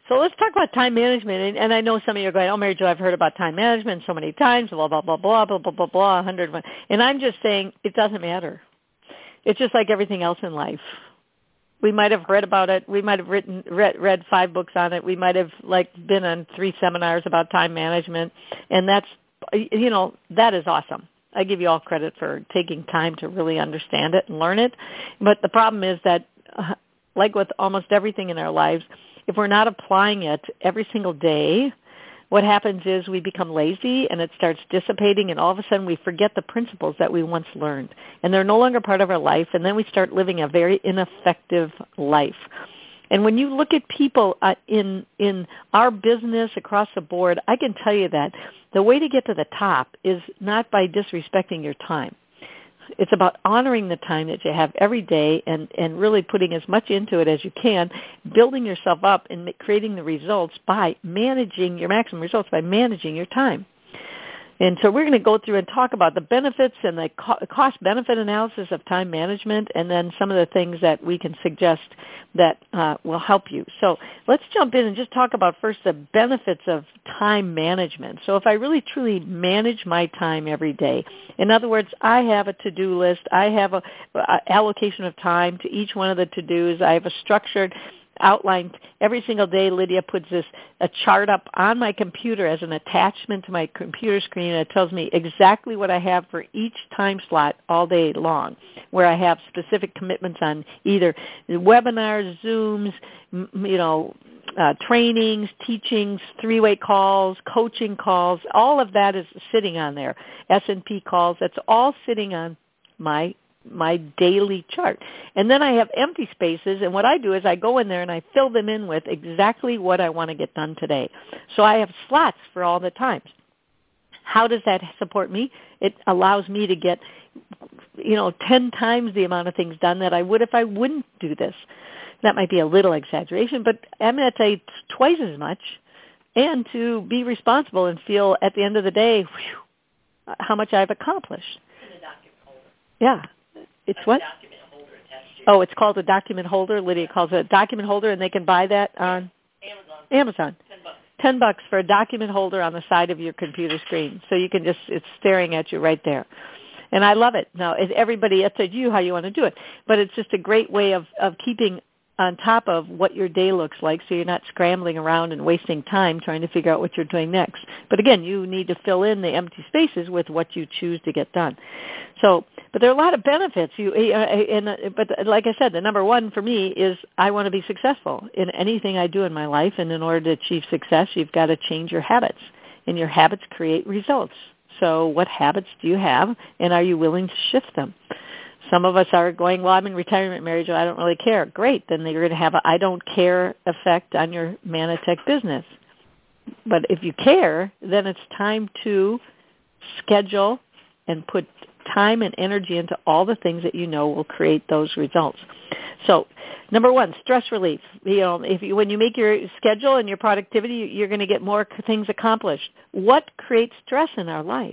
So let's talk about time management. And I know some of you are going, oh, Mary Jo, I've heard about time management so many times, blah, blah, blah, blah, blah, blah, blah, blah, 100. And I'm just saying it doesn't matter. It's just like everything else in life. We might have read about it. We might have read 5 books on it. We might have been on 3 seminars about time management. And that's, that is awesome. I give you all credit for taking time to really understand it and learn it. But the problem is that, like with almost everything in our lives, if we're not applying it every single day, what happens is we become lazy and it starts dissipating, and all of a sudden we forget the principles that we once learned. And they're no longer part of our life, and then we start living a very ineffective life. And when you look at people in our business across the board, I can tell you that the way to get to the top is not by disrespecting your time. It's about honoring the time that you have every day and really putting as much into it as you can, building yourself up and creating the results by managing your maximum results by managing your time. And so we're going to go through and talk about the benefits and the cost-benefit analysis of time management, and then some of the things that we can suggest that will help you. So let's jump in and just talk about first the benefits of time management. So if I really truly manage my time every day, in other words, I have a to-do list, I have a allocation of time to each one of the to-dos, I have a structured outlined every single day. Lydia puts a chart up on my computer as an attachment to my computer screen, and it tells me exactly what I have for each time slot all day long, where I have specific commitments on either webinars, Zooms, trainings, teachings, 3-way calls, coaching calls. All of that is sitting on there. S&P calls. That's all sitting on my daily chart. And then I have empty spaces, and what I do is I go in there and I fill them in with exactly what I want to get done today. So I have slots for all the times. How does that support me? It allows me to get 10 times the amount of things done that I would if I wouldn't do this. That might be a little exaggeration, but I'm going to say twice as much, and to be responsible and feel at the end of the day, how much I've accomplished. Yeah. It's what? Oh, it's called a document holder. Lydia calls it a document holder, and they can buy that on Amazon. $10 for a document holder on the side of your computer screen. So you can it's staring at you right there. And I love it. Now, everybody, it's up to you how you want to do it. But it's just a great way of keeping on top of what your day looks like, so you're not scrambling around and wasting time trying to figure out what you're doing next. But again, you need to fill in the empty spaces with what you choose to get done. So, but there are a lot of benefits. But like I said, the number one for me is I want to be successful in anything I do in my life, and in order to achieve success, you've got to change your habits, and your habits create results. So what habits do you have, and are you willing to shift them? Some of us are going, well, I'm in retirement, Mary Jo, I don't really care. Great. Then you're going to have a I don't care effect on your Manatech business. But if you care, then it's time to schedule and put time and energy into all the things that you know will create those results. So, number one, stress relief. When you make your schedule and your productivity, you're going to get more things accomplished. What creates stress in our life?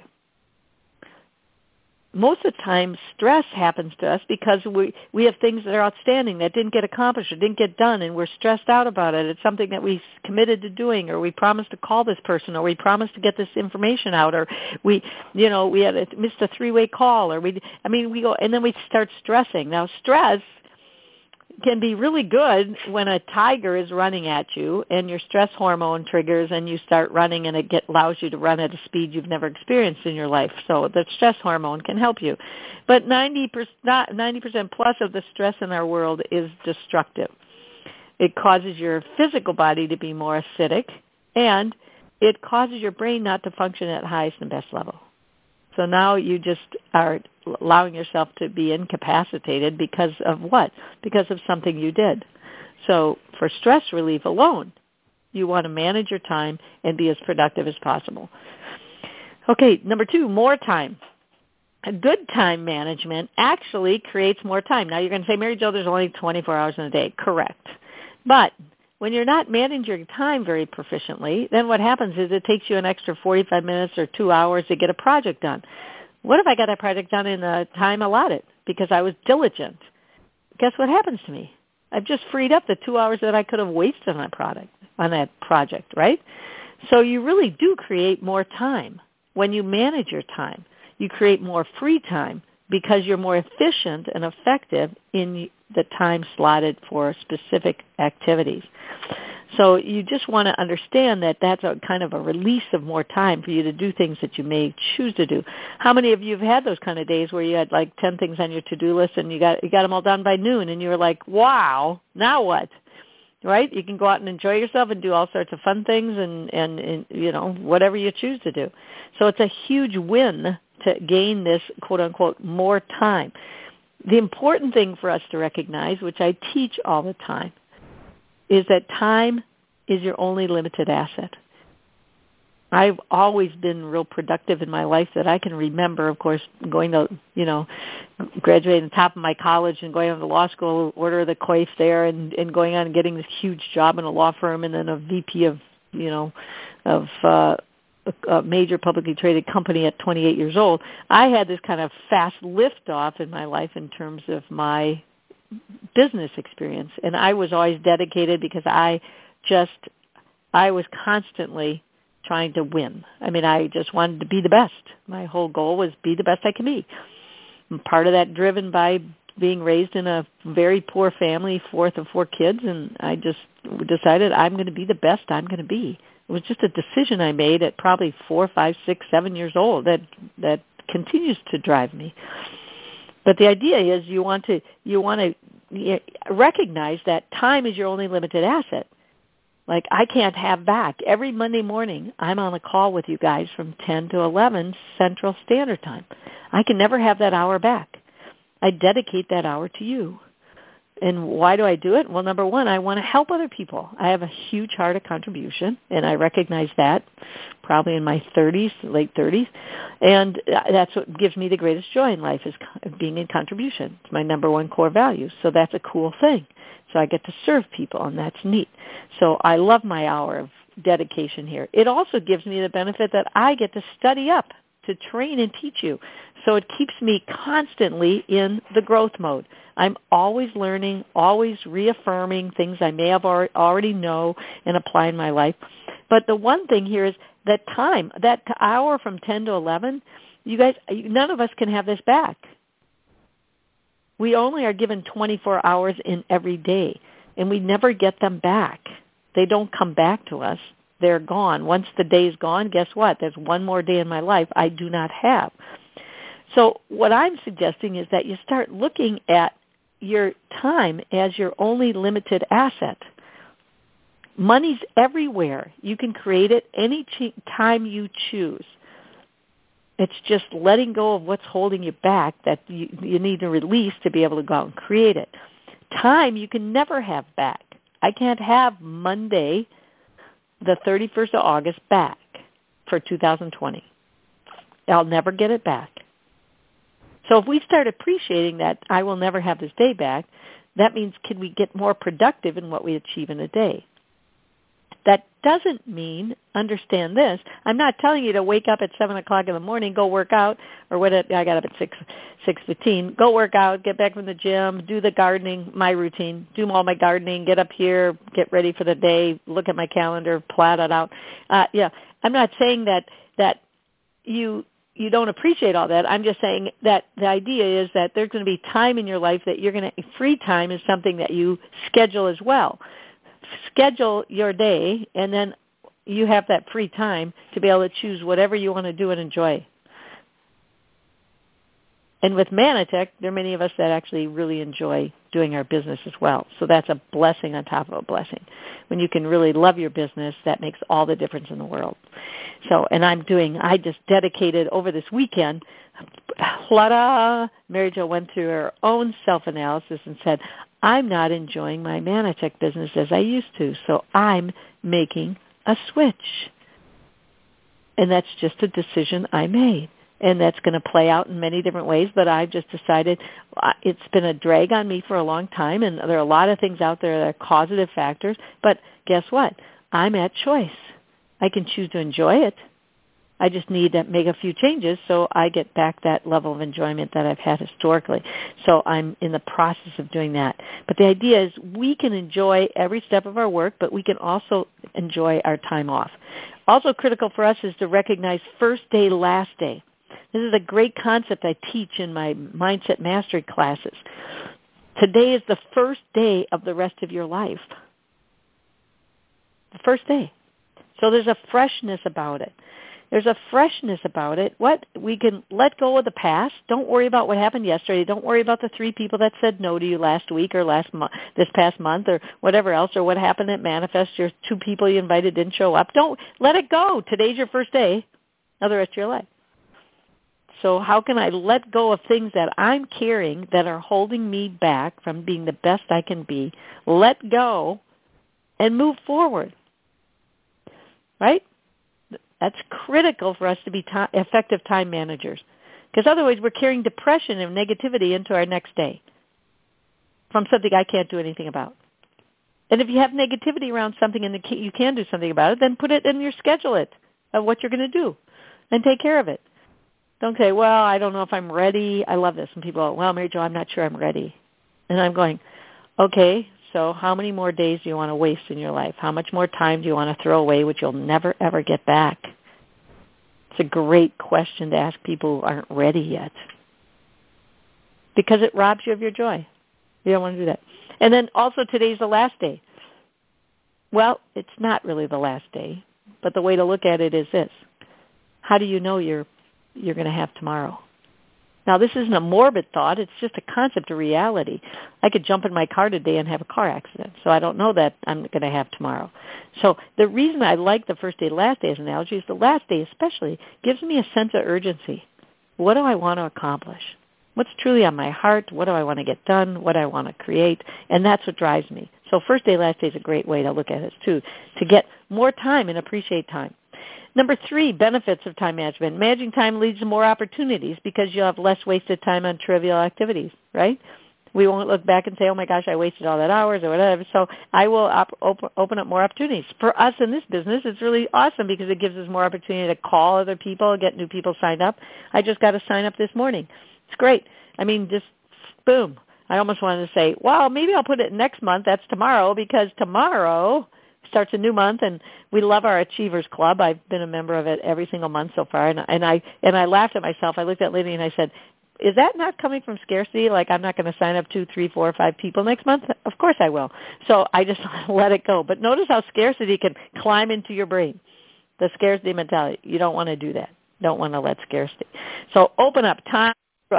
Most of the time, stress happens to us because we have things that are outstanding that didn't get accomplished or didn't get done, and we're stressed out about it. It's something that we committed to doing, or we promised to call this person, or we promised to get this information out, or we had missed a 3-way call, or we go, and then we start stressing. Now, stress can be really good when a tiger is running at you and your stress hormone triggers and you start running, and it allows you to run at a speed you've never experienced in your life. So the stress hormone can help you. But 90% plus of the stress in our world is destructive. It causes your physical body to be more acidic, and it causes your brain not to function at highest and best level. So now you just are allowing yourself to be incapacitated because of what? Because of something you did. So for stress relief alone, you want to manage your time and be as productive as possible. Okay, number 2, more time. A good time management actually creates more time. Now you're going to say, Mary Jo, there's only 24 hours in a day. Correct. But when you're not managing your time very proficiently, then what happens is it takes you an extra 45 minutes or 2 hours to get a project done. What if I got that project done in the time allotted because I was diligent? Guess what happens to me? I've just freed up the 2 hours that I could have wasted on that project, right? So you really do create more time when you manage your time. You create more free time because you're more efficient and effective in the time slotted for specific activities. So you just want to understand that that's a kind of a release of more time for you to do things that you may choose to do. How many of you have had those kind of days where you had like 10 things on your to-do list and you got them all done by noon and you were like, wow, now what? Right? You can go out and enjoy yourself and do all sorts of fun things and you know, whatever you choose to do. So it's a huge win to gain this, quote unquote, more time. The important thing for us to recognize, which I teach all the time, is that time is your only limited asset. I've always been real productive in my life that I can remember, of course, going to, you know, graduating at the top of my college and going on to law school, order the coif there and going on and getting this huge job in a law firm and then a VP of, you know, of a major publicly traded company at 28 years old. I had this kind of fast liftoff in my life in terms of my business experience, and I was always dedicated because I was constantly trying to win. I mean, I just wanted to be the best. My whole goal was be the best I can be. And part of that driven by being raised in a very poor family, fourth of 4 kids, and I just decided I'm going to be the best I'm going to be. It was just a decision I made at probably 4, 5, 6, 7 years old that continues to drive me. But the idea is you want to recognize that time is your only limited asset. Like I can't have back. Every Monday morning I'm on a call with you guys from 10 to 11 Central Standard Time. I can never have that hour back. I dedicate that hour to you. And why do I do it? Well, number one, I want to help other people. I have a huge heart of contribution, and I recognize that probably in my 30s, late 30s. And that's what gives me the greatest joy in life is being in contribution. It's my number one core value. So that's a cool thing. So I get to serve people, and that's neat. So I love my hour of dedication here. It also gives me the benefit that I get to study up, to train and teach you. So it keeps me constantly in the growth mode. I'm always learning, always reaffirming things I may have already know and apply in my life. But the one thing here is that time, that hour from 10 to 11, you guys, none of us can have this back. We only are given 24 hours in every day, and we never get them back. They don't come back to us. They're gone. Once the day is gone, guess what? There's one more day in my life I do not have. So what I'm suggesting is that you start looking at your time as your only limited asset. Money's everywhere. You can create it any time you choose. It's just letting go of what's holding you back that you need to release to be able to go out and create it. Time you can never have back. I can't have Monday, the 31st of August back for 2020. I'll never get it back. So if we start appreciating that I will never have this day back, that means can we get more productive in what we achieve in a day? That doesn't mean, understand this, I'm not telling you to wake up at 7 o'clock in the morning, go work out, or what? I got up at 6:15, go work out, get back from the gym, do the gardening, my routine, do all my gardening, get up here, get ready for the day, look at my calendar, plot it out. I'm not saying that you don't appreciate all that. I'm just saying that the idea is that there's going to be time in your life that you're going to, free time is something that you schedule as well. Schedule your day, and then you have that free time to be able to choose whatever you want to do and enjoy. And with Manitech, there are many of us that actually really enjoy doing our business as well. So that's a blessing on top of a blessing. When you can really love your business, that makes all the difference in the world. So, and I just dedicated over this weekend, Mary Jo went through her own self-analysis and said, I'm not enjoying my Manitech business as I used to, so I'm making a switch. And that's just a decision I made. And that's going to play out in many different ways, but I've just decided it's been a drag on me for a long time, and there are a lot of things out there that are causative factors, but guess what? I'm at choice. I can choose to enjoy it, I just need to make a few changes so I get back that level of enjoyment that I've had historically. So I'm in the process of doing that. But the idea is we can enjoy every step of our work, but we can also enjoy our time off. Also critical for us is to recognize first day, last day. This is a great concept I teach in my Mindset Mastery classes. Today is the first day of the rest of your life. The first day. So there's a freshness about it. There's a freshness about it. We can let go of the past. Don't worry about what happened yesterday. Don't worry about the 3 people that said no to you last week or this past month or whatever else, or what happened at Manifest. Your 2 people you invited didn't show up. Don't let it go. Today's your first day of the rest of your life. So how can I let go of things that I'm carrying that are holding me back from being the best I can be, let go, and move forward? Right? That's critical for us to be effective time managers, because otherwise we're carrying depression and negativity into our next day from something I can't do anything about. And if you have negativity around something and you can do something about it, then put it in your schedule of what you're going to do and take care of it. Don't say, well, I don't know if I'm ready. I love this. And people go, well, Mary Jo, I'm not sure I'm ready. And I'm going, okay, so how many more days do you want to waste in your life? How much more time do you want to throw away, which you'll never, ever get back? It's a great question to ask people who aren't ready yet, because it robs you of your joy. You don't want to do that. And then also today's the last day. Well, it's not really the last day, but the way to look at it is this. How do you know you're going to have tomorrow? Now, this isn't a morbid thought. It's just a concept of reality. I could jump in my car today and have a car accident, so I don't know that I'm going to have tomorrow. So the reason I like the first day, last day as an analogy is the last day especially gives me a sense of urgency. What do I want to accomplish? What's truly on my heart? What do I want to get done? What do I want to create? And that's what drives me. So first day, last day is a great way to look at it, too, to get more time and appreciate time. Number 3, benefits of time management. Managing time leads to more opportunities because you'll have less wasted time on trivial activities, right? We won't look back and say, oh, my gosh, I wasted all that hours or whatever. So I will open up more opportunities. For us in this business, it's really awesome because it gives us more opportunity to call other people, get new people signed up. I just got a sign up this morning. It's great. I mean, just boom. I almost wanted to say, well, maybe I'll put it next month. That's tomorrow, because tomorrow starts a new month, and we love our Achievers Club. I've been a member of it every single month so far, and I laughed at myself. I looked at Liddy and I said, is that not coming from scarcity? Like, I'm not going to sign up 2, 3, 4, 5 people next month? Of course I will. So I just let it go. But notice how scarcity can climb into your brain, the scarcity mentality. You don't want to do that. Don't want to let scarcity. So open up time.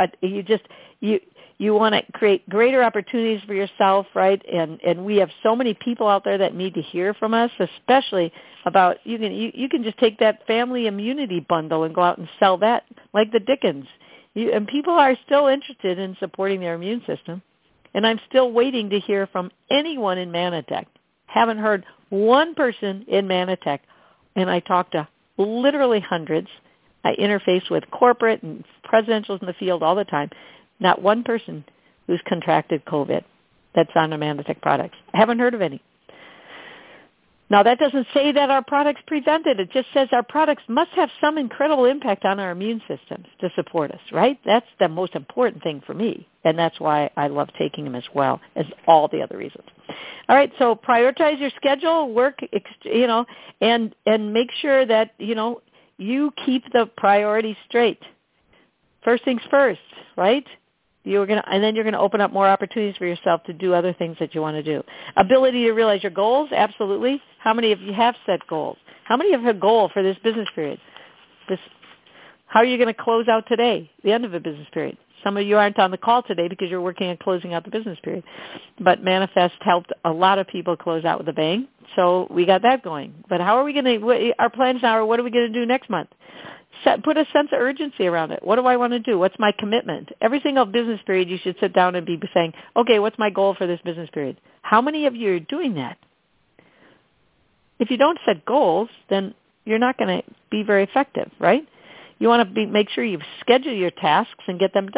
You want to create greater opportunities for yourself, right? And we have so many people out there that need to hear from us, especially about you can just take that family immunity bundle and go out and sell that like the Dickens. And people are still interested in supporting their immune system. And I'm still waiting to hear from anyone in Manitech. Haven't heard one person in Manitech. And I talk to literally hundreds. I interface with corporate and presidentials in the field all the time. Not one person who's contracted COVID that's on Manitech products. I haven't heard of any. Now, that doesn't say that our products prevent it. It just says our products must have some incredible impact on our immune systems to support us, right? That's the most important thing for me, and that's why I love taking them as well as all the other reasons. All right, so prioritize your schedule, work, and make sure that, you keep the priorities straight. First things first, right? And then you're going to open up more opportunities for yourself to do other things that you want to do. Ability to realize your goals, absolutely. How many of you have set goals? How many have a goal for this business period? How are you going to close out today, the end of a business period? Some of you aren't on the call today because you're working on closing out the business period. But Manifest helped a lot of people close out with a bang, so we got that going. But how are we going to, our plans now are, what are we going to do next month? Put a sense of urgency around it. What do I want to do? What's my commitment? Every single business period you should sit down and be saying, okay, what's my goal for this business period? How many of you are doing that? If you don't set goals, then you're not going to be very effective, right? You want to make sure you schedule your tasks and get them done.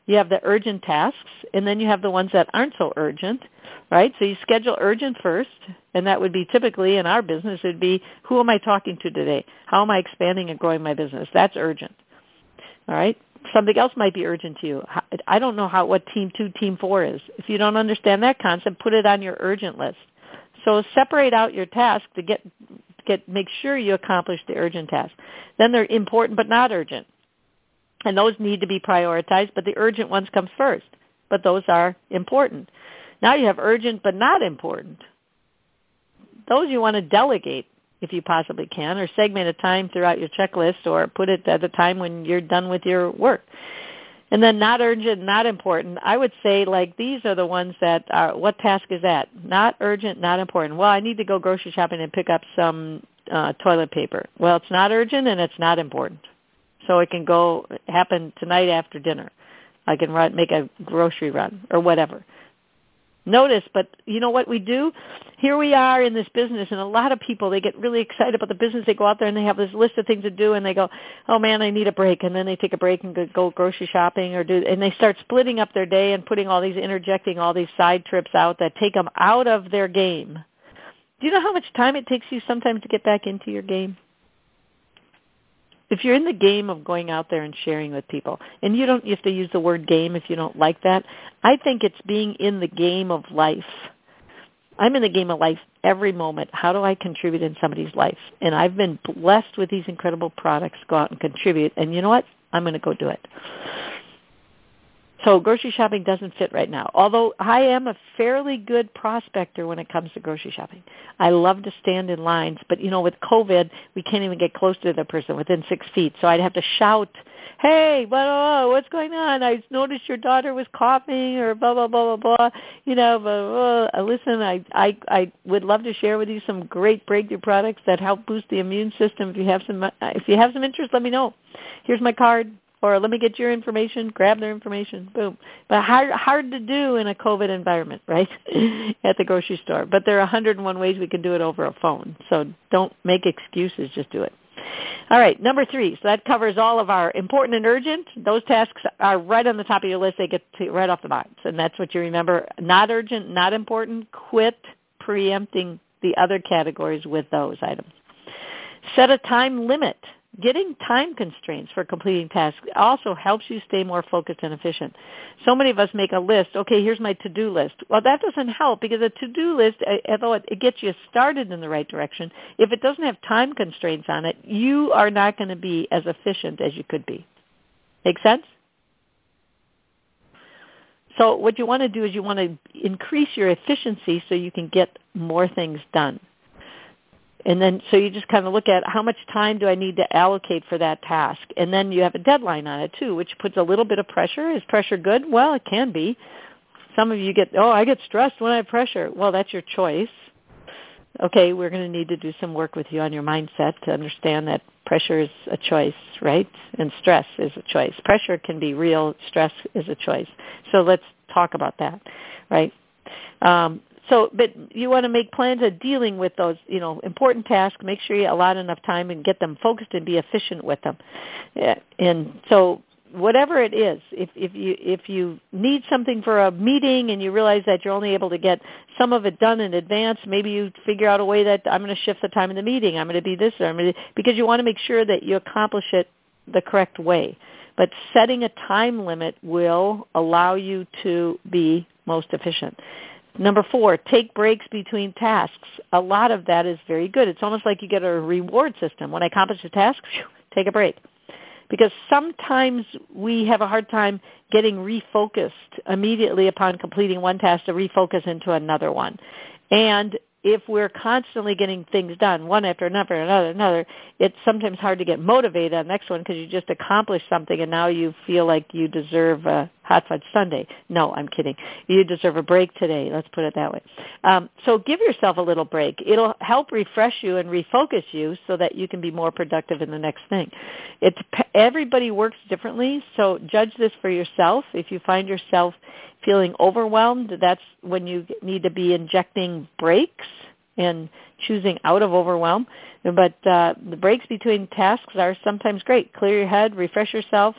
You have the urgent tasks, and then you have the ones that aren't so urgent, right? So you schedule urgent first, and that would be typically in our business, it would be, who am I talking to today? How am I expanding and growing my business? That's urgent, all right? Something else might be urgent to you. I don't know what Team 2, Team 4 is. If you don't understand that concept, put it on your urgent list. So separate out your task to make sure you accomplish the urgent task. Then they're important but not urgent. And those need to be prioritized, but the urgent ones come first. But those are important. Now you have urgent but not important. Those you want to delegate if you possibly can, or segment a time throughout your checklist, or put it at the time when you're done with your work. And then not urgent, not important. I would say, like, these are the ones that are, what task is that? Not urgent, not important. Well, I need to go grocery shopping and pick up some toilet paper. Well, it's not urgent and it's not important. So it can happen tonight after dinner. I can make a grocery run or whatever. Notice, but you know what we do? Here we are in this business, and a lot of people, they get really excited about the business. They go out there and they have this list of things to do, and they go, oh man, I need a break. And then they take a break and go grocery shopping, and they start splitting up their day and interjecting all these side trips out that take them out of their game. Do you know how much time it takes you sometimes to get back into your game? If you're in the game of going out there and sharing with people, and you have to use the word game if you don't like that, I think it's being in the game of life. I'm in the game of life every moment. How do I contribute in somebody's life? And I've been blessed with these incredible products. Go out and contribute. And you know what? I'm going to go do it. So grocery shopping doesn't fit right now, although I am a fairly good prospector when it comes to grocery shopping. I love to stand in lines, but, with COVID, we can't even get close to the person within 6 feet, so I'd have to shout, hey, what's going on? I noticed your daughter was coughing or blah, blah, blah, blah, blah. Blah, blah. Listen, I would love to share with you some great breakthrough products that help boost the immune system. If you have some interest, let me know. Here's my card. Or let me get your information, grab their information, boom. But hard to do in a COVID environment, right, at the grocery store. But there are 101 ways we can do it over a phone. So don't make excuses, just do it. All right, number 3. So that covers all of our important and urgent. Those tasks are right on the top of your list. They get right off the box. And that's what you remember. Not urgent, not important. Quit preempting the other categories with those items. Set a time limit. Getting time constraints for completing tasks also helps you stay more focused and efficient. So many of us make a list. Okay, here's my to-do list. Well, that doesn't help because a to-do list, although it gets you started in the right direction, if it doesn't have time constraints on it, you are not going to be as efficient as you could be. Make sense? So what you want to do is you want to increase your efficiency so you can get more things done. And then, so you just kind of look at how much time do I need to allocate for that task. And then you have a deadline on it, too, which puts a little bit of pressure. Is pressure good? Well, it can be. Some of you I get stressed when I have pressure. Well, that's your choice. Okay, we're going to need to do some work with you on your mindset to understand that pressure is a choice, right? And stress is a choice. Pressure can be real. Stress is a choice. So let's talk about that, right? But you want to make plans of dealing with those, important tasks. Make sure you allot enough time and get them focused and be efficient with them. And so whatever it is, if you need something for a meeting and you realize that you're only able to get some of it done in advance, maybe you figure out a way that I'm going to shift the time of the meeting. I'm going to be this, because you want to make sure that you accomplish it the correct way. But setting a time limit will allow you to be most efficient. Number 4, take breaks between tasks. A lot of that is very good. It's almost like you get a reward system. When I accomplish a task, take a break. Because sometimes we have a hard time getting refocused immediately upon completing one task to refocus into another one. And if we're constantly getting things done, one after another, it's sometimes hard to get motivated on the next one because you just accomplished something and now you feel like you deserve a hot fudge sundae. No, I'm kidding. You deserve a break today. Let's put it that way. So give yourself a little break. It'll help refresh you and refocus you so that you can be more productive in the next thing. Everybody works differently, so judge this for yourself. If you find yourself feeling overwhelmed, that's when you need to be injecting breaks and choosing out of overwhelm. But the breaks between tasks are sometimes great. Clear your head, refresh yourself.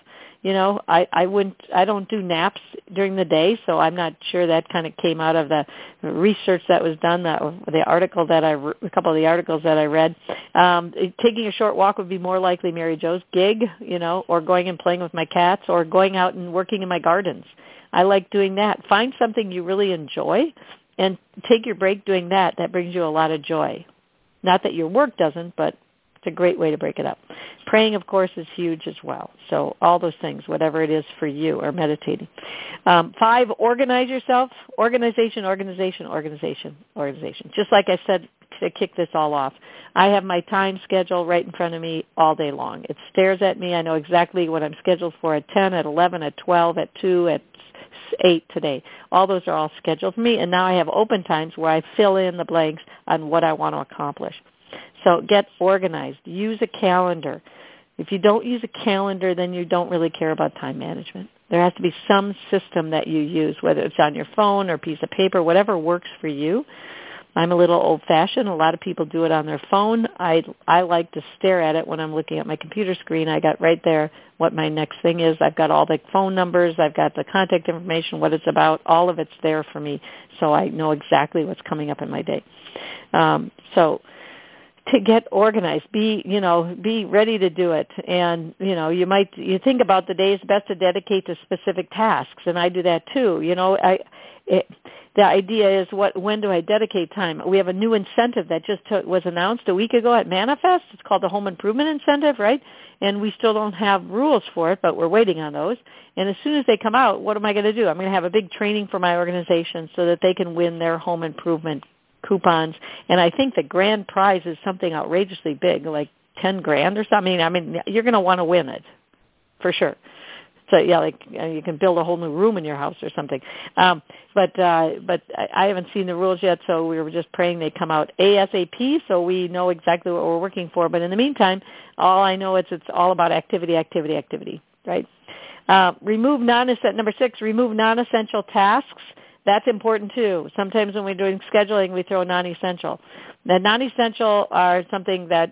I don't do naps during the day, so I'm not sure that kind of came out of the research that was done. The article that a couple of the articles that I read. Taking a short walk would be more likely Mary Jo's gig, or going and playing with my cats, or going out and working in my gardens. I like doing that. Find something you really enjoy and take your break doing that. That brings you a lot of joy. Not that your work doesn't, but it's a great way to break it up. Praying, of course, is huge as well. So all those things, whatever it is for you, or meditating. 5, organize yourself. Organization. Just like I said to kick this all off, I have my time schedule right in front of me all day long. It stares at me. I know exactly what I'm scheduled for at 10, at 11, at 12, at 2, at 8 today. All those are all scheduled for me, and now I have open times where I fill in the blanks on what I want to accomplish. So get organized. Use a calendar. If you don't use a calendar, then you don't really care about time management. There has to be some system that you use, whether it's on your phone or piece of paper, whatever works for you. I'm a little old-fashioned. A lot of people do it on their phone. I like to stare at it when I'm looking at my computer screen. I got right there what my next thing is. I've got all the phone numbers. I've got the contact information, what it's about. All of it's there for me, so I know exactly what's coming up in my day. So to get organized, be ready to do it. And, you think about the days best to dedicate to specific tasks, and I do that too. The idea is when do I dedicate time? We have a new incentive that just was announced a week ago at Manifest. It's called the Home Improvement Incentive, right? And we still don't have rules for it, but we're waiting on those. And as soon as they come out, what am I going to do? I'm going to have a big training for my organization so that they can win their home improvement coupons. And I think the grand prize is something outrageously big, like $10,000 or something. I mean, you're going to want to win it for sure. So yeah, like you can build a whole new room in your house or something. But I haven't seen the rules yet, so we were just praying they come out ASAP so we know exactly what we're working for. But in the meantime, all I know is it's all about activity, right? Number 6, remove non-essential tasks. That's important too. Sometimes when we're doing scheduling, we throw non-essential. The non-essential are something that,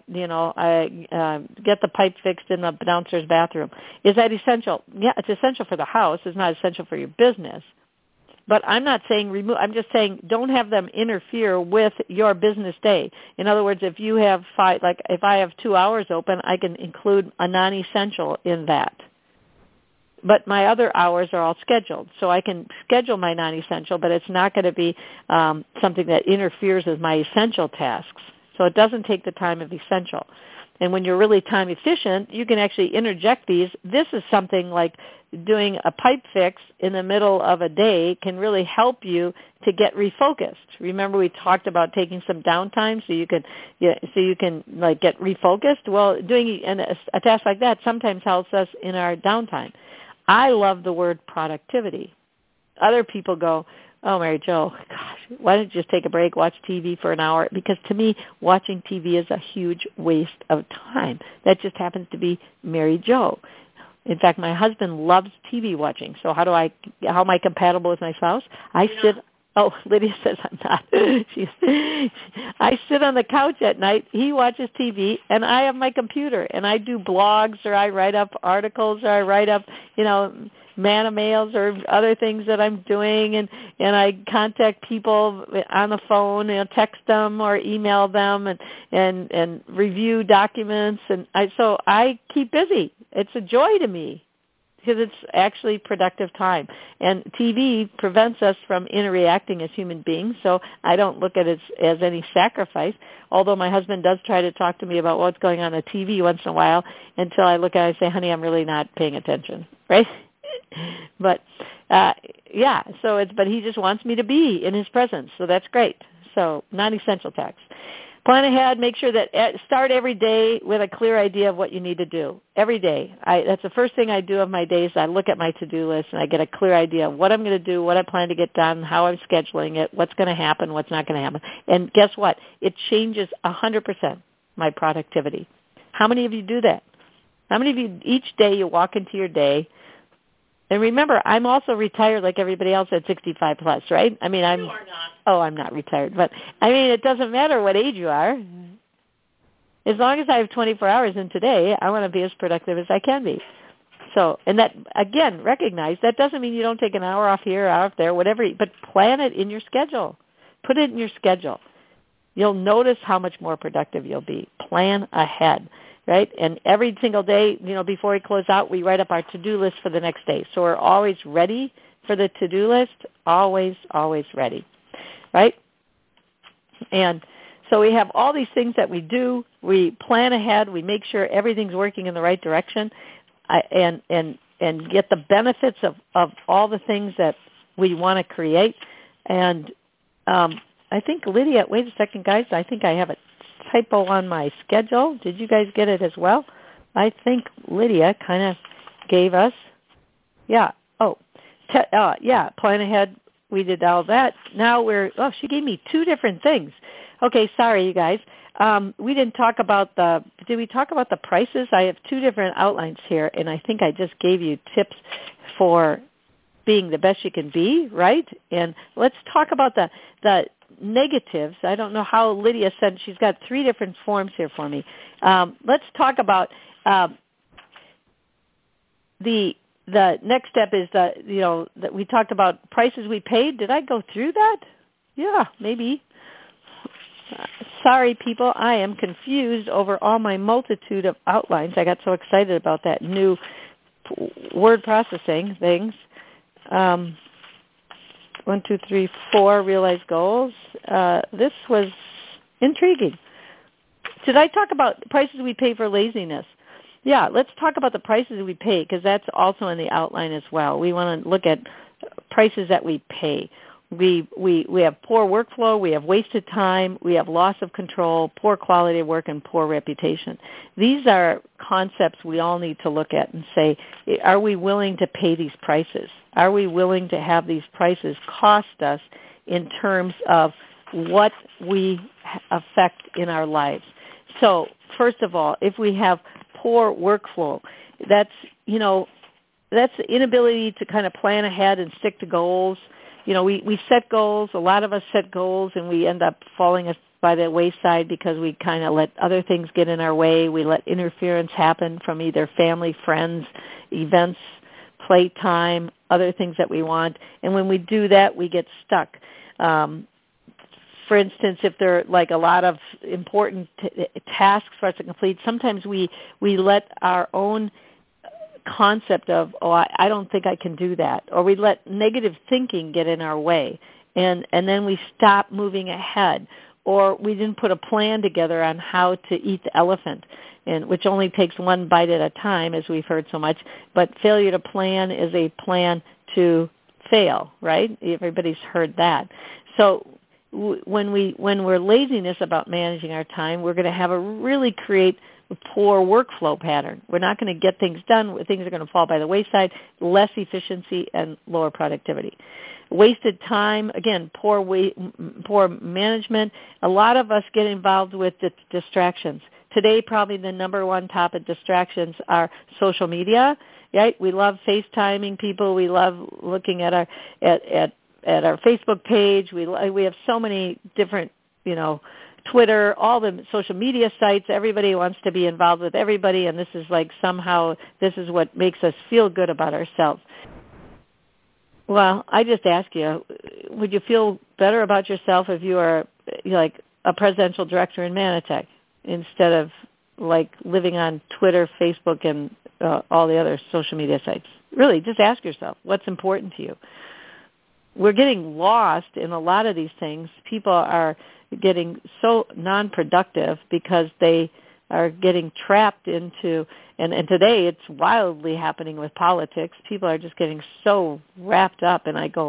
get the pipe fixed in the downstairs bathroom. Is that essential? Yeah, it's essential for the house. It's not essential for your business. But I'm not saying remove. I'm just saying don't have them interfere with your business day. In other words, if you have if I have 2 hours open, I can include a non-essential in that. But my other hours are all scheduled. So I can schedule my non-essential, but it's not going to be something that interferes with my essential tasks. So it doesn't take the time of essential. And when you're really time efficient, you can actually interject these. This is something like doing a pipe fix in the middle of a day can really help you to get refocused. Remember we talked about taking some downtime so you can get refocused? Well, doing a task like that sometimes helps us in our downtime. I love the word productivity. Other people go, oh, Mary Jo, gosh, why don't you just take a break, watch TV for an hour? Because to me, watching TV is a huge waste of time. That just happens to be Mary Jo. In fact, my husband loves TV watching. So how am I compatible with my spouse? Oh, Lydia says I'm not. I sit on the couch at night. He watches TV, and I have my computer, and I do blogs, or I write up articles, or I write up, manna mails or other things that I'm doing, and I contact people on the phone, text them or email them, and review documents, and so I keep busy. It's a joy to me, because it's actually productive time. And TV prevents us from interacting as human beings, so I don't look at it as any sacrifice, although my husband does try to talk to me about what's going on TV once in a while until I look at it and say, honey, I'm really not paying attention, right? But, but he just wants me to be in his presence, so that's great. So non-essential tasks. Plan ahead. Make sure that start every day with a clear idea of what you need to do. Every day. That's the first thing I do of my days. I look at my to-do list and I get a clear idea of what I'm going to do, what I plan to get done, how I'm scheduling it, what's going to happen, what's not going to happen. And guess what? It changes 100% my productivity. How many of you do that? How many of you each day you walk into your day And remember, I'm also retired like everybody else at 65 plus, right? I mean, You are not. Oh, I'm not retired, but I mean, it doesn't matter what age you are. As long as I have 24 hours in today, I want to be as productive as I can be. So, and that, again, recognize that doesn't mean you don't take an hour off here, hour off there, whatever, but plan it in your schedule. Put it in your schedule. You'll notice how much more productive you'll be. Plan ahead, right? And every single day, before we close out, we write up our to-do list for the next day. So we're always ready for the to-do list, always, always ready, right? And so we have all these things that we do. We plan ahead. We make sure everything's working in the right direction, and get the benefits of all the things that we want to create. And I think Lydia, wait a second, guys. I think I have a typo on my schedule. Did you guys get it as well? I think Lydia kind of gave us, plan ahead. We did all that. Now she gave me two different things. Okay, sorry, you guys. We didn't talk about did we talk about the prices? I have two different outlines here, and I think I just gave you tips for being the best you can be, right? And let's talk about the negatives. I don't know how Lydia said she's got three different forms here for me. Let's talk about the next step is that we talked about prices we paid. Did I go through that? Yeah, maybe. Sorry, people, I am confused over all my multitude of outlines. I got so excited about that new word processing things. 1, 2, 3, 4 realized goals. This was intriguing. Did I talk about prices we pay for laziness? Yeah, let's talk about the prices we pay because that's also in the outline as well. We want to look at prices that we pay. We have poor workflow, we have wasted time, we have loss of control, poor quality of work, and poor reputation. These are concepts we all need to look at and say, are we willing to pay these prices? Are we willing to have these prices cost us in terms of what we affect in our lives? So first of all, if we have poor workflow, that's the inability to kind of plan ahead and stick to goals. We set goals. A lot of us set goals, and we end up falling by the wayside because we kind of let other things get in our way. We let interference happen from either family, friends, events, playtime, other things that we want. And when we do that, we get stuck. For instance, if there are like a lot of important tasks for us to complete, sometimes we let our own concept of, I don't think I can do that, or we let negative thinking get in our way, and then we stop moving ahead, or we didn't put a plan together on how to eat the elephant, and which only takes one bite at a time, as we've heard so much, but failure to plan is a plan to fail, right? Everybody's heard that. So when we're laziness about managing our time, we're going to have create a poor workflow pattern. We're not going to get things done. Things are going to fall by the wayside, less efficiency and lower productivity. Wasted time, again, poor management. A lot of us get involved with distractions. Today, probably the number one top of distractions are social media, right? We love FaceTiming people. We love looking at our Facebook page. We have so many different, Twitter, all the social media sites. Everybody wants to be involved with everybody, and this is like somehow this is what makes us feel good about ourselves. Well, I just ask you, would you feel better about yourself if you are like a presidential director in Manatech instead of like living on Twitter, Facebook, and all the other social media sites? Really, just ask yourself, what's important to you? We're getting lost in a lot of these things. People are getting so non-productive because they are getting trapped into, and today it's wildly happening with politics. People are just getting so wrapped up, and I go,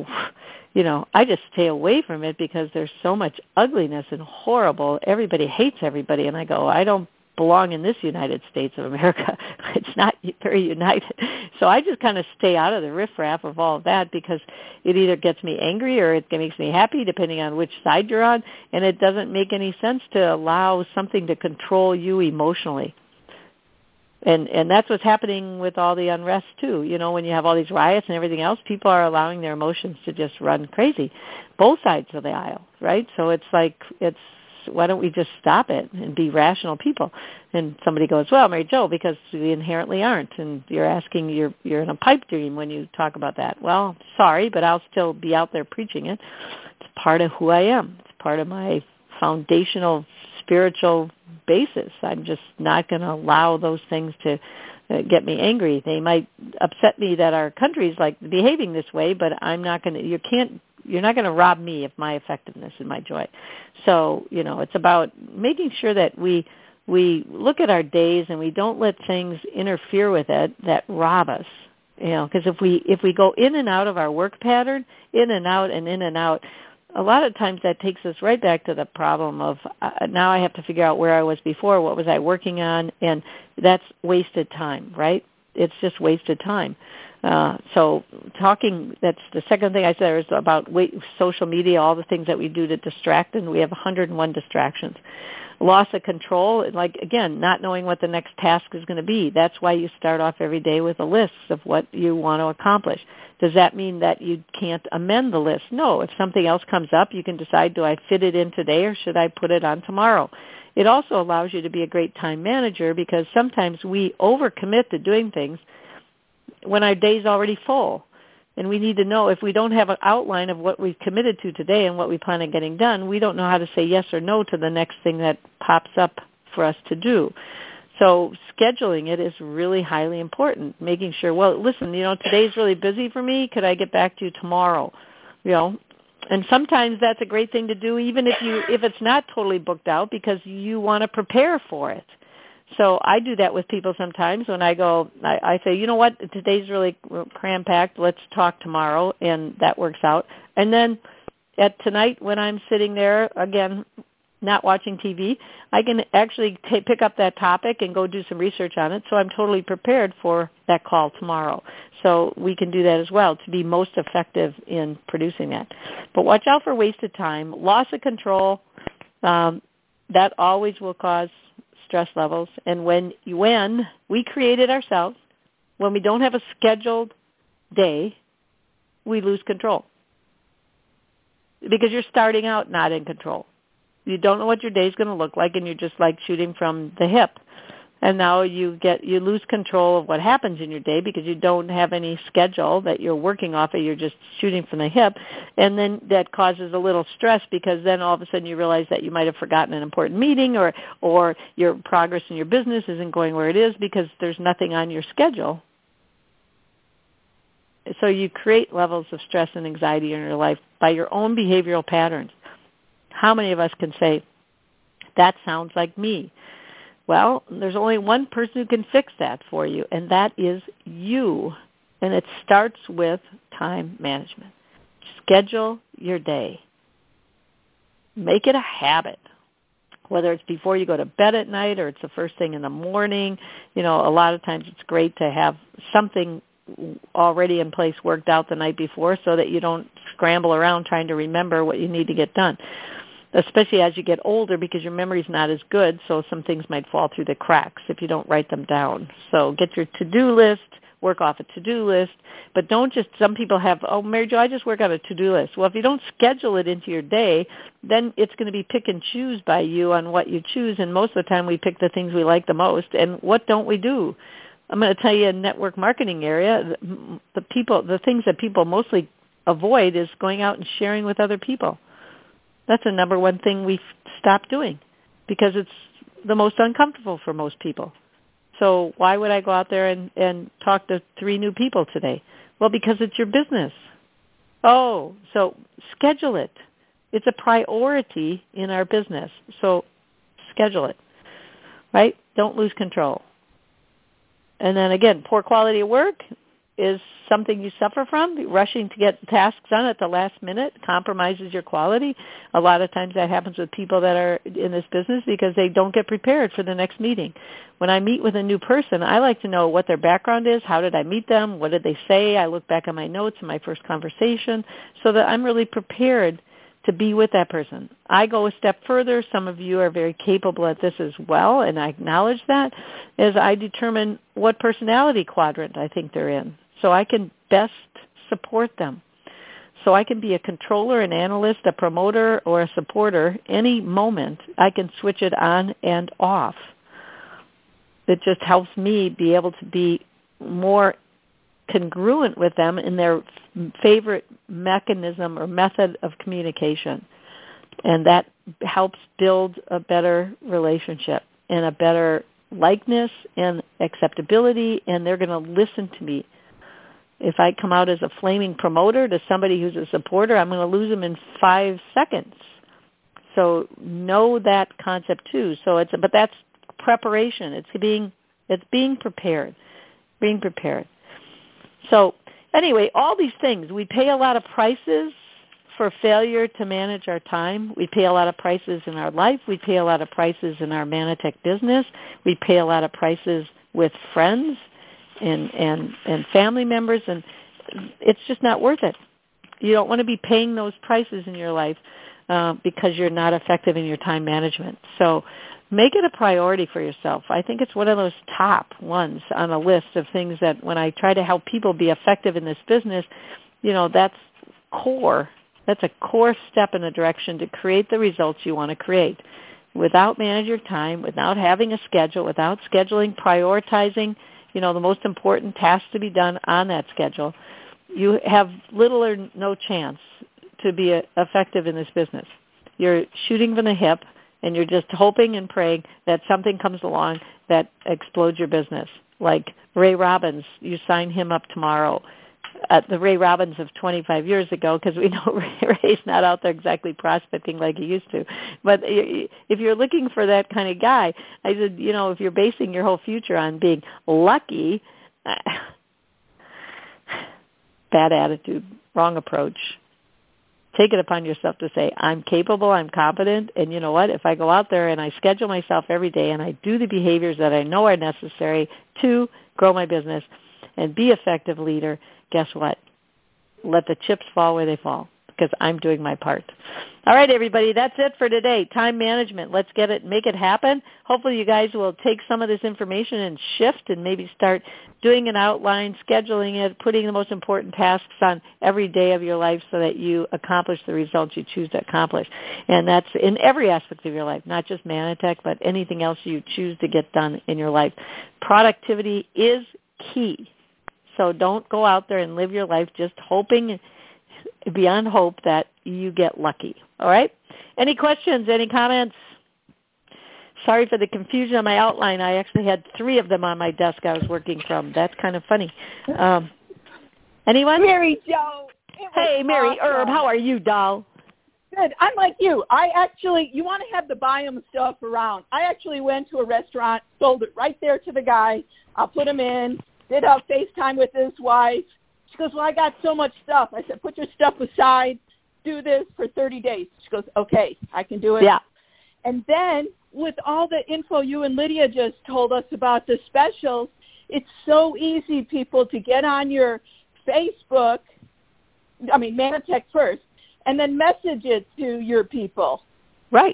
I just stay away from it because there's so much ugliness and horrible. Everybody hates everybody, and I go, I don't belong in this United States of America. It's not very united. So I just kind of stay out of the riffraff of all of that because it either gets me angry or it makes me happy, depending on which side you're on, and it doesn't make any sense to allow something to control you emotionally. And that's what's happening with all the unrest too. When you have all these riots and everything else, people are allowing their emotions to just run crazy, both sides of the aisle, right? So it's why don't we just stop it and be rational people? And somebody goes, well, Mary Jo, because we inherently aren't, and you're asking, you're in a pipe dream when you talk about that. Well, sorry, but I'll still be out there preaching it. It's part of who I am. It's part of my foundational spiritual basis. I'm just not going to allow those things to get me angry. They might upset me that our country's behaving this way, but I'm not going to. You're not going to rob me of my effectiveness and my joy. So it's about making sure that we look at our days and we don't let things interfere with it that rob us. Because if we go in and out of our work pattern, in and out and in and out, a lot of times that takes us right back to the problem of now I have to figure out where I was before, what was I working on, and that's wasted time, right? It's just wasted time. So that's the second thing I said is about social media, all the things that we do to distract, and we have 101 distractions. Loss of control, again, not knowing what the next task is going to be. That's why you start off every day with a list of what you want to accomplish. Does that mean that you can't amend the list? No. If something else comes up, you can decide, do I fit it in today or should I put it on tomorrow? It also allows you to be a great time manager because sometimes we overcommit to doing things when our day's already full. And we need to know if we don't have an outline of what we've committed to today and what we plan on getting done, we don't know how to say yes or no to the next thing that pops up for us to do. So scheduling it is really highly important, making sure, well, listen, today's really busy for me. Could I get back to you tomorrow? And sometimes that's a great thing to do even if it's not totally booked out because you want to prepare for it. So I do that with people sometimes when I go, I say, you know what, today's really cram-packed, let's talk tomorrow, and that works out. And then at tonight when I'm sitting there, again, not watching TV, I can actually pick up that topic and go do some research on it, so I'm totally prepared for that call tomorrow. So we can do that as well to be most effective in producing that. But watch out for wasted time, loss of control. That always will cause stress levels. And when we create it ourselves, when we don't have a scheduled day, we lose control. Because you're starting out not in control. You don't know what your day is going to look like, and you're just shooting from the hip. And now you lose control of what happens in your day because you don't have any schedule that you're working off of. You're just shooting from the hip. And then that causes a little stress because then all of a sudden you realize that you might have forgotten an important meeting or your progress in your business isn't going where it is because there's nothing on your schedule. So you create levels of stress and anxiety in your life by your own behavioral patterns. How many of us can say, that sounds like me? Well, there's only one person who can fix that for you, and that is you. And it starts with time management. Schedule your day. Make it a habit, whether it's before you go to bed at night or it's the first thing in the morning. A lot of times it's great to have something already in place worked out the night before so that you don't scramble around trying to remember what you need to get done, especially as you get older because your memory's not as good, so some things might fall through the cracks if you don't write them down. So get your to-do list, work off a to-do list, but don't just, some people have, oh, Mary Jo, I just work on a to-do list. Well, if you don't schedule it into your day, then it's going to be pick and choose by you on what you choose, and most of the time we pick the things we like the most, and what don't we do? I'm going to tell you in network marketing area, the things that people mostly avoid is going out and sharing with other people. That's the number one thing we've stopped doing because it's the most uncomfortable for most people. So why would I go out there and talk to 3 new people today? Well, because it's your business. Oh, so schedule it. It's a priority in our business. So schedule it, right? Don't lose control. And then again, poor quality of work is something you suffer from. Rushing to get tasks done at the last minute compromises your quality. A lot of times that happens with people that are in this business because they don't get prepared for the next meeting. When I meet with a new person, I like to know what their background is, how did I meet them, what did they say. I look back on my notes in my first conversation so that I'm really prepared to be with that person. I go a step further. Some of you are very capable at this as well, and I acknowledge that, as I determine what personality quadrant I think they're in so I can best support them. So I can be a controller, an analyst, a promoter, or a supporter. Any moment, I can switch it on and off. It just helps me be able to be more congruent with them in their favorite mechanism or method of communication. And that helps build a better relationship and a better likeness and acceptability, and they're going to listen to me. If I come out as a flaming promoter to somebody who's a supporter, I'm going to lose them in 5 seconds. So know that concept too. But that's preparation. It's being prepared. So anyway, all these things, we pay a lot of prices for failure to manage our time. We pay a lot of prices in our life. We pay a lot of prices in our Manitech business. We pay a lot of prices with friends and family members, and it's just not worth it. You don't want to be paying those prices in your life because you're not effective in your time management. So make it a priority for yourself. I think it's one of those top ones on a list of things that when I try to help people be effective in this business, that's core. That's a core step in the direction to create the results you want to create. Without managing your time, without having a schedule, without scheduling, prioritizing, the most important tasks to be done on that schedule, you have little or no chance to be effective in this business. You're shooting from the hip, and you're just hoping and praying that something comes along that explodes your business. Like Ray Robbins, you sign him up tomorrow. The Ray Robbins of 25 years ago, because we know Ray's not out there exactly prospecting like he used to. But if you're looking for that kind of guy, I said, if you're basing your whole future on being lucky, bad attitude, wrong approach. Take it upon yourself to say, I'm capable, I'm competent, and you know what? If I go out there and I schedule myself every day and I do the behaviors that I know are necessary to grow my business and be an effective leader, guess what? Let the chips fall where they fall, because I'm doing my part. All right, everybody, that's it for today. Time management. Let's make it happen. Hopefully you guys will take some of this information and shift and maybe start doing an outline, scheduling it, putting the most important tasks on every day of your life so that you accomplish the results you choose to accomplish. And that's in every aspect of your life, not just Manitech, but anything else you choose to get done in your life. Productivity is key. So don't go out there and live your life just hoping beyond hope that you get lucky. All right? Any questions? Any comments? Sorry for the confusion on my outline. I actually had 3 of them on my desk I was working from. That's kind of funny. Anyone? Mary Jo. Hey, Mary awesome. Herb. How are you, doll? Good. I'm like you. You want to have the biome stuff around. I actually went to a restaurant, sold it right there to the guy. I'll put him in, did a FaceTime with his wife. She goes, well, I got so much stuff. I said, put your stuff aside. Do this for 30 days. She goes, okay, I can do it. Yeah. And then with all the info you and Lydia just told us about the specials, it's so easy, people, to get on your Facebook, Manitech first, and then message it to your people. Right.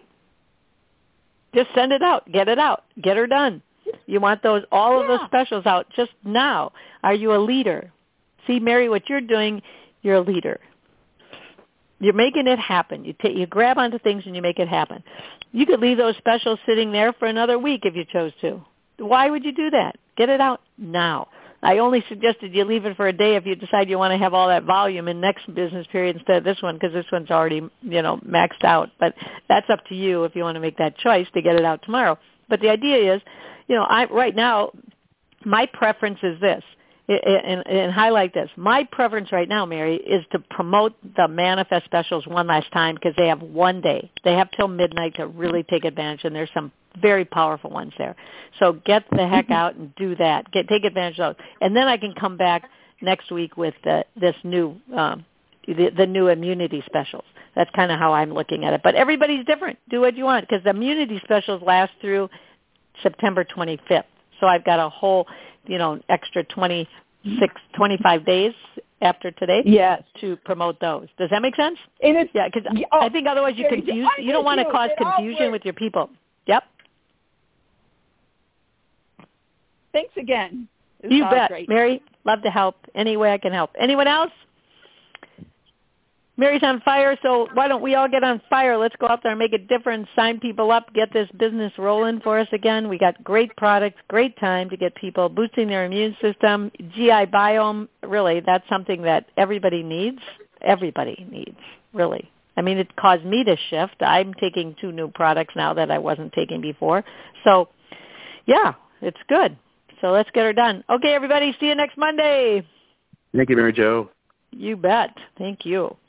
Just send it out. Get it out. Get her done. You want all of those specials out just now. Are you a leader? See, Mary, what you're doing, you're a leader. You're making it happen. You grab onto things and you make it happen. You could leave those specials sitting there for another week if you chose to. Why would you do that? Get it out now. I only suggested you leave it for a day if you decide you want to have all that volume in next business period instead of this one, because this one's already, maxed out. But that's up to you if you want to make that choice to get it out tomorrow. But the idea is, right now, my preference is this. And highlight this. My preference right now, Mary, is to promote the Manifest specials one last time because they have one day. They have till midnight to really take advantage, and there's some very powerful ones there. So get the heck out and do that. Take advantage of those. And then I can come back next week with this new the new immunity specials. That's kind of how I'm looking at it. But everybody's different. Do what you want because the immunity specials last through September 25th. So I've got a whole, extra 20 25 days after today. Yes. To promote those. Does that make sense? And it's, yeah, because I think otherwise you confuse. You don't want to cause confusion with your people. Yep. Thanks again. You bet, great. Mary. Love to help any way I can help. Anyone else? Mary's on fire, so why don't we all get on fire? Let's go out there and make a difference, sign people up, get this business rolling for us again. We got great products, great time to get people boosting their immune system. GI Biome, really, that's something that everybody needs. Everybody needs, really. I mean, it caused me to shift. I'm taking 2 new products now that I wasn't taking before. So, yeah, it's good. So let's get her done. Okay, everybody, see you next Monday. Thank you, Mary Jo. You bet. Thank you.